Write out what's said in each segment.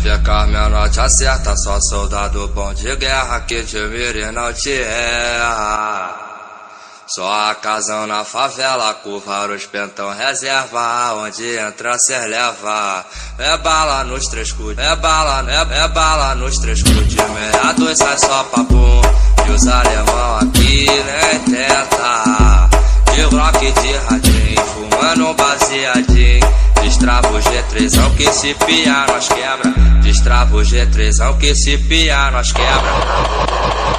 nave Carmen não te acerta, só soldado bom de guerra que te mira e não te erra. Só a casão na favela, curvar os pentão reserva, onde entra cê leva. É bala nos três cudes, é bala nos três cudes. 62 sai só papum, e os alemão aqui nem tenta. De rock de radinho, fumando um baseadinho. Destrava o G3, que se pia nós quebra. Destrava o G3, que se pia nós quebra.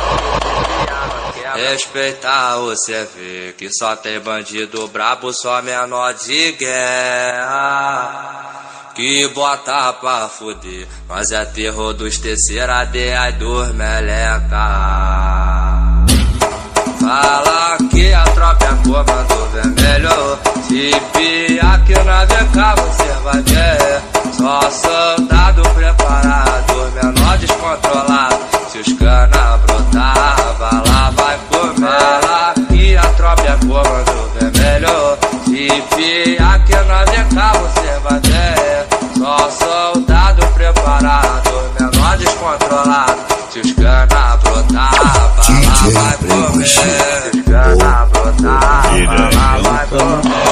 Respeitar você vê que só tem bandido brabo, só menor de guerra. Que bota pra fuder, nós é terror dos terceira D, ai dos meleca. Fala que a tropa é comando vermelho, se pia que na VK você vai ver. Só soldado preparado, menor descontrolado. Se os cana brotava, lá vai comer. Fala que a tropa é comando vermelho, se pia que na VK você vai ver. Só soldado preparado, menor descontrolado. Se os cana brotava, lá vai comer. Se os cana brotava, lá vai comer.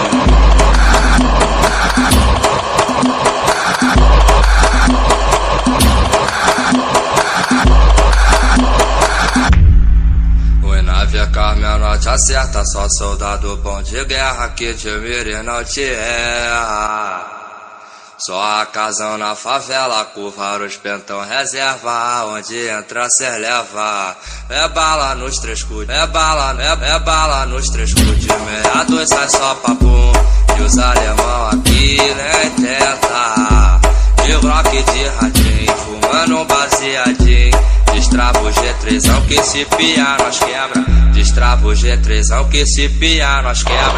Carmen não te acerta, só soldado bom de guerra que te mira e não te erra. Só a casão na favela, curvar os pentão reserva, onde entra cê leva. É bala nos três cudes, é bala nos três cudes. 62 sai só papum, e os alemão aqui nem tenta. De rock de radinho, fumando um baseadinho. Destrava o G3, que se pia nós quebra. Destrava o G3, que se pia nós quebra.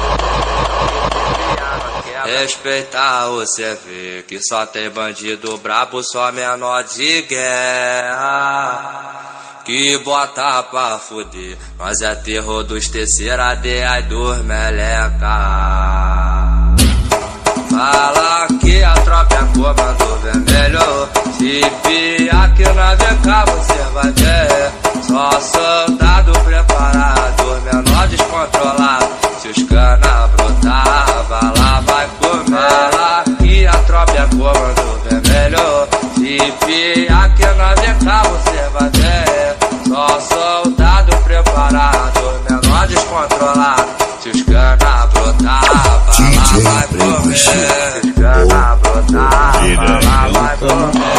Respeitar você vê que só tem bandido brabo, só menor de guerra. Que bota pra fuder, nós é terror dos terceira D, ai dos meleca. Fala que a tropa é comando vermelho, se pia que na VK você vai ver. Só soldado preparado, menor descontrolado. Se os cana brotava, lá vai comer. Fala que a tropa é comando vermelho, se pia que na VK você vai ver. Só soldado preparado, menor descontrolado. Se os cana brotava, lá vai comer. Se os cana brotava, lá vai comer.